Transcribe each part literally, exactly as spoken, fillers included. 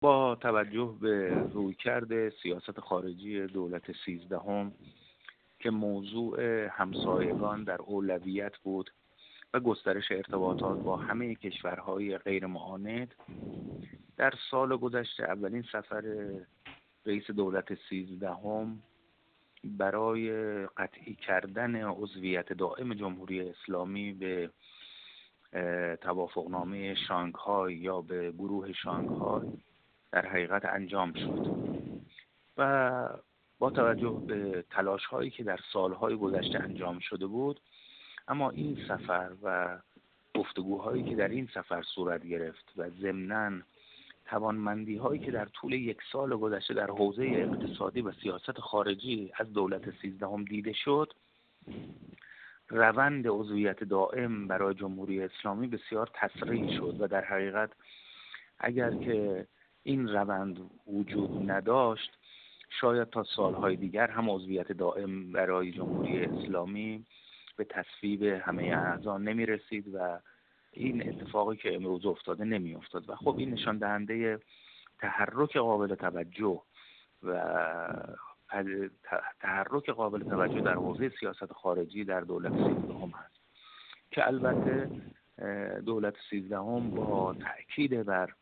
با توجه به رویکرد سیاست خارجی دولت سیزدهم که موضوع همسایگان در اولویت بود و گسترش ارتباطات با همه کشورهای غیر معاند، در سال گذشته اولین سفر رئیس دولت سیزدهم برای قطعی کردن عضویت دائم جمهوری اسلامی به توافقنامه شانگهای یا به گروه شانگهای در حقیقت انجام شد و با توجه به تلاش هایی که در سالهای گذشته انجام شده بود، اما این سفر و گفتگوهایی که در این سفر صورت گرفت و ضمناً توانمندی هایی که در طول یک سال گذشته در حوزه اقتصادی و سیاست خارجی از دولت سیزدهم دیده شد، روند عضویت دائم برای جمهوری اسلامی بسیار تسریع شد و در حقیقت اگر که این روند وجود نداشت، شاید تا سالهای دیگر هم عضویت دائم برای جمهوری اسلامی به تصویب همه اعضا نمی رسید و این اتفاقی که امروز افتاده نمی افتاد و خب این نشان دهنده تحرک قابل توجه و تحرک قابل توجه در حوزه سیاست خارجی در دولت سیزدهم هست که البته دولت سیزدهم با تأکید بر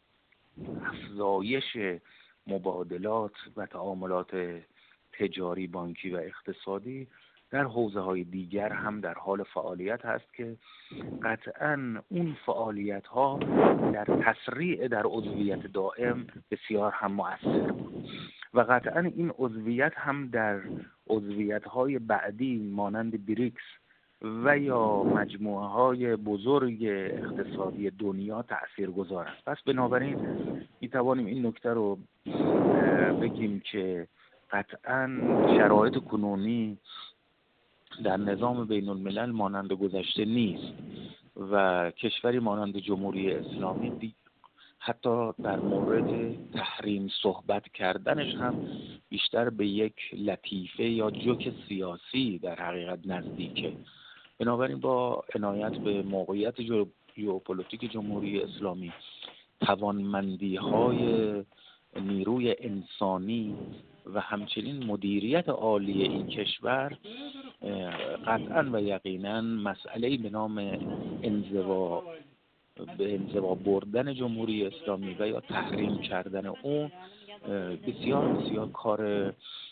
افزایش مبادلات و تعاملات تجاری، بانکی و اقتصادی در حوزه‌های دیگر هم در حال فعالیت هست که قطعاً اون فعالیت‌ها در تسریع در عضویت دائم بسیار هم مؤثر بود و قطعاً این عضویت هم در عضویت‌های بعدی مانند بریکس و یا مجموعه‌های بزرگ اقتصادی دنیا تأثیرگذار است. پس بنابراین می‌توانیم این نکته رو بگیم که قطعاً شرایط کنونی در نظام بین الملل مانند گذشته نیست و کشوری مانند جمهوری اسلامی حتی در مورد تحریم صحبت کردنش هم بیشتر به یک لطیفه یا جوک سیاسی در حقیقت نزدیکه. بنابراین با عنایت به موقعیت ژئوپلیتیک جمهوری اسلامی، توانمندی های نیروی انسانی و همچنین مدیریت عالی این کشور، قطعاً و یقیناً مسئله‌ای به نام انزوا به انزوا بردن جمهوری اسلامی و یا تحریم کردن اون بسیار بسیار کار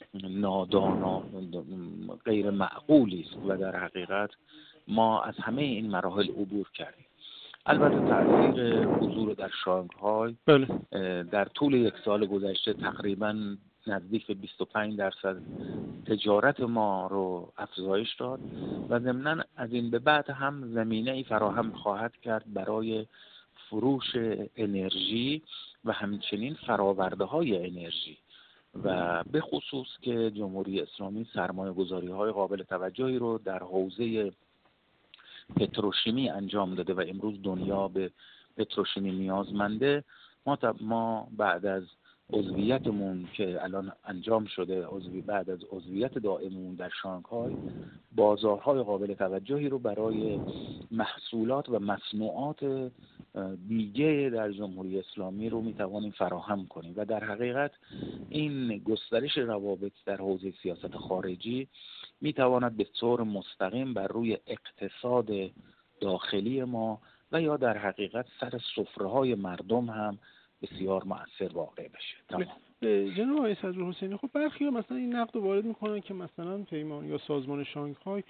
نادانا غیر معقولی است و در حقیقت ما از همه این مراحل عبور کردیم. البته تأثیر حضور در شانگهای در طول یک سال گذشته تقریباً نزدیک به بیست و پنج درصد تجارت ما رو افزایش داد و ضمناً از این به بعد هم زمینه‌ای فراهم خواهد کرد برای فروش انرژی و همچنین فرآورده‌های انرژی و به خصوص که جمهوری اسلامی سرمایه‌گذاری‌های قابل توجهی رو در حوزه پتروشیمی انجام داده و امروز دنیا به پتروشیمی نیازمنده. ما ما بعد از عضویتمون که الان انجام شده، عضوی بعد از عضویت دائممون در شانگهای، بازارهای قابل توجهی رو برای محصولات و مصنوعات دیگه در جمهوری اسلامی رو میتوانیم فراهم کنیم و در حقیقت این گسترش روابط در حوزه سیاست خارجی میتواند به طور مستقیم بر روی اقتصاد داخلی ما و یا در حقیقت سر سفره‌های مردم هم بسیار مؤثر واقع بشه. تمام. جناب آقای صدرالحسینی، خب برخی مثلا این نقد رو وارد میکنن که مثلا پیمان یا سازمان شانگهای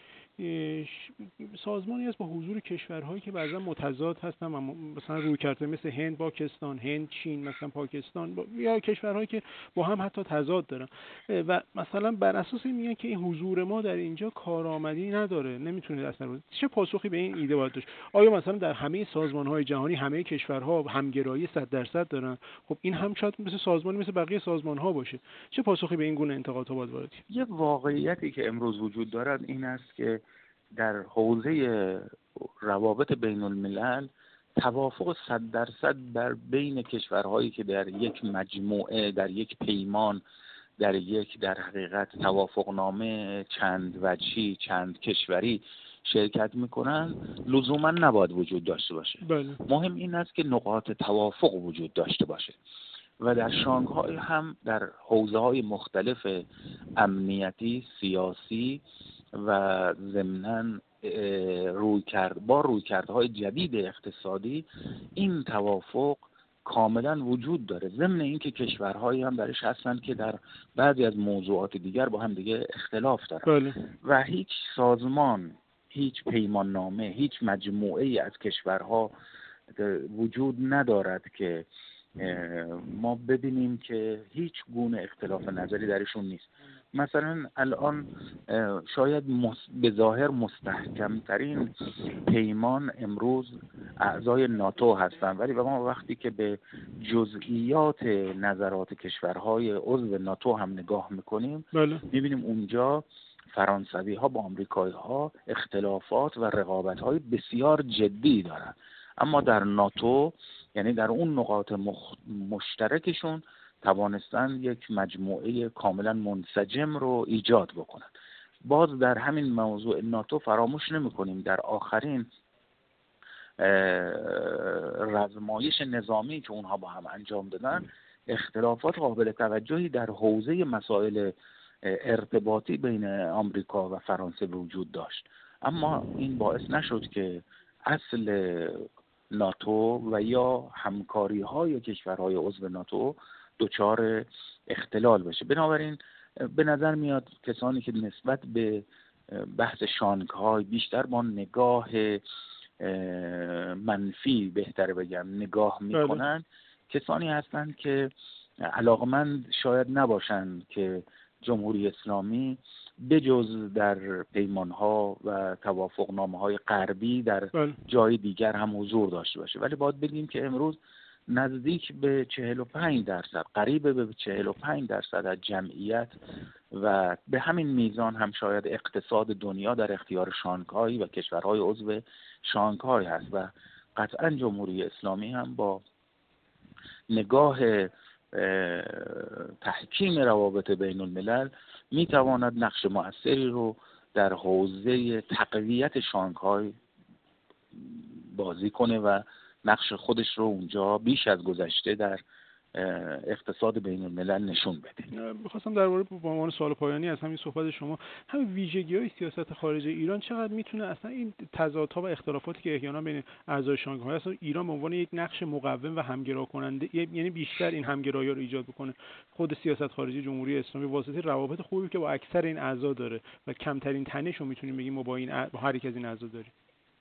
سازمانی است با حضور کشورهایی که بعضا متضاد هستن و مثلا روی کرده مثل هند، پاکستان، هند، چین، مثلا پاکستان با... یا کشورهایی که با هم حتی تضاد دارن و مثلا بر اساس این میگن که این حضور ما در اینجا کارآمدی نداره، نمیتونه اثر بزنه. چه پاسخی به این ایده باید داشت؟ آیا مثلا در همه سازمان‌های جهانی همه کشورها همگرایی صد درصد دارن؟ خب این هم شاید مثل سازمانی مثل بقیه سازمان‌ها باشه. چه پاسخی به این گونه انتقادها باید وارد؟ یه واقعیتی که امروز وجود دارد این است که در حوزه روابط بین الملل توافق صد درصد بر بین کشورهایی که در یک مجموعه، در یک پیمان، در یک در حقیقت توافقنامه چند وجهی، چند کشوری شرکت میکنن لزوما نباید وجود داشته باشه. بله. مهم این است که نقاط توافق وجود داشته باشه و در شانگهای هم در حوزه‌های مختلف امنیتی، سیاسی و ضمناً روی کرد با روی کردهای جدید اقتصادی این توافق کاملا وجود داره، ضمن اینکه کشورهایی هم درش هستن که در بعضی از موضوعات دیگر با هم دیگه اختلاف دارن. بله. و هیچ سازمان، هیچ پیمان نامه، هیچ مجموعه ای از کشورها وجود ندارد که ما ببینیم که هیچ گونه اختلاف نظری درشون نیست. مثلا الان شاید به ظاهر مستحکم ترین پیمان امروز اعضای ناتو هستند، ولی ما وقتی که به جزئیات نظرات کشورهای عضو ناتو هم نگاه میکنیم بله. میبینیم اونجا فرانسوی ها با آمریکایی ها اختلافات و رقابت های بسیار جدی دارند، اما در ناتو یعنی در اون نقاط مخ... مشترکشون توانستن یک مجموعه کاملا منسجم رو ایجاد بکنن. باز در همین موضوع ناتو فراموش نمی کنیم در آخرین رزمایش نظامی که اونها با هم انجام دادن اختلافات قابل توجهی در حوزه مسائل ارتباطی بین آمریکا و فرانسه وجود داشت، اما این باعث نشد که اصل ناتو و یا همکاری های کشورهای عضو ناتو دچار اختلال بشه. بنابراین به نظر میاد کسانی که نسبت به بحث شانگهای بیشتر با نگاه منفی بهتر بگم نگاه میکنن کسانی هستند که علاقمند شاید نباشند که جمهوری اسلامی بجز در پیمانها و توافقنامه‌های غربی در بله. جای دیگر هم حضور داشته باشه. ولی باید بگیم که امروز نزدیک به چهل و پنج درصد قریب به چهل و پنج درصد از جمعیت و به همین میزان هم شاید اقتصاد دنیا در اختیار شانگهای و کشورهای عضو شانگهای هست و قطعا جمهوری اسلامی هم با نگاه تحکیم روابط بین الملل می تواند نقش مؤثری رو در حوزه تقویت شانگهای بازی کنه و نقش خودش رو اونجا بیش از گذشته در اقتصاد بین الملل نشون بده. می‌خواستم درباره به عنوان سوال پایانی از همین صحبت شما همین ویژگی‌های سیاست خارجی ایران چقدر میتونه اصلا این تضادها و اختلافاتی که احیانا بین اعضای شانگهای هست ایران به عنوان یک نقش مقوم و همگرا کننده یعنی بیشتر این همگرایی رو ایجاد بکنه خود سیاست خارجی جمهوری اسلامی واسطه روابط خوبی که با اکثر این اعضا داره و کمترین تنش رو میتونیم بگیم ما با این با هر یک از این اعضا داریم.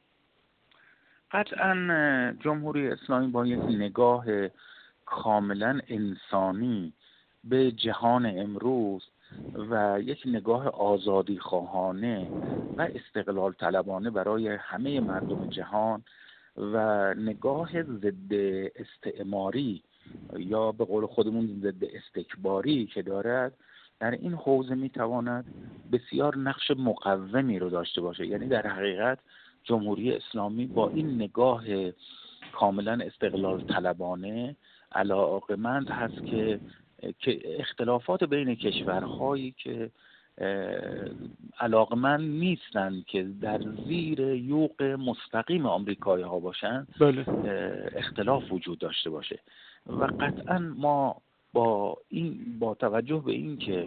قطعا جمهوری اسلامی با یک نگاه کاملا انسانی به جهان امروز و یک نگاه آزادی خواهانه و استقلال طلبانه برای همه مردم جهان و نگاه ضد استعماری یا به قول خودمون ضد استکباری که دارد در این حوزه میتواند بسیار نقش مقومی رو داشته باشه. یعنی در حقیقت جمهوری اسلامی با این نگاه کاملا استقلال طلبانه علاقمند هست که که اختلافات بین کشورهایی که علاقمند نیستند که در زیر یوغ مستقیم آمریکایی ها باشند بله. اختلاف وجود داشته باشه و قطعا ما با این با توجه به این که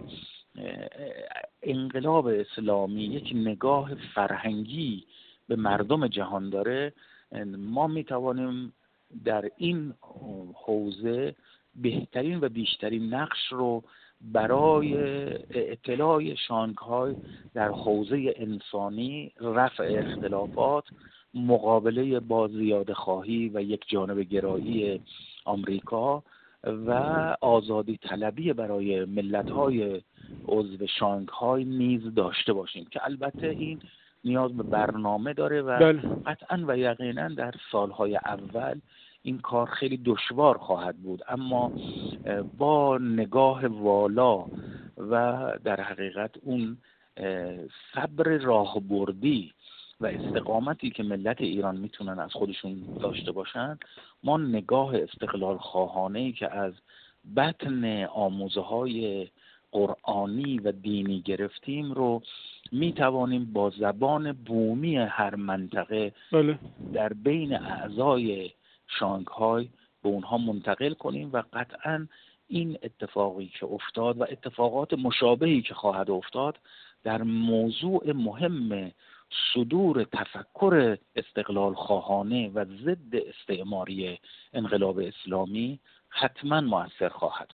انقلاب اسلامی یک نگاه فرهنگی به مردم جهان داره ما میتوانیم در این حوزه بهترین و بیشترین نقش رو برای اطلاع شانگهای در حوزه انسانی، رفع اختلافات، مقابله با زیاده خواهی و یک جانب گرایی آمریکا و آزادی طلبی برای ملت‌های عضو شانگهای نیز داشته باشیم که البته این نیاز به برنامه داره و بله. قطعا و یقینا در سالهای اول این کار خیلی دشوار خواهد بود، اما با نگاه والا و در حقیقت اون صبر راهبردی و استقامتی که ملت ایران میتونن از خودشون داشته باشن ما نگاه استقلال خواهانه‌ای که از بطن آموزه‌های قرآنی و دینی گرفتیم رو می توانیم با زبان بومی هر منطقه بله. در بین اعضای شانگهای به اونها منتقل کنیم و قطعاً این اتفاقی که افتاد و اتفاقات مشابهی که خواهد افتاد در موضوع مهم صدور تفکر استقلال خواهانه و ضد استعماری انقلاب اسلامی حتما مؤثر خواهد.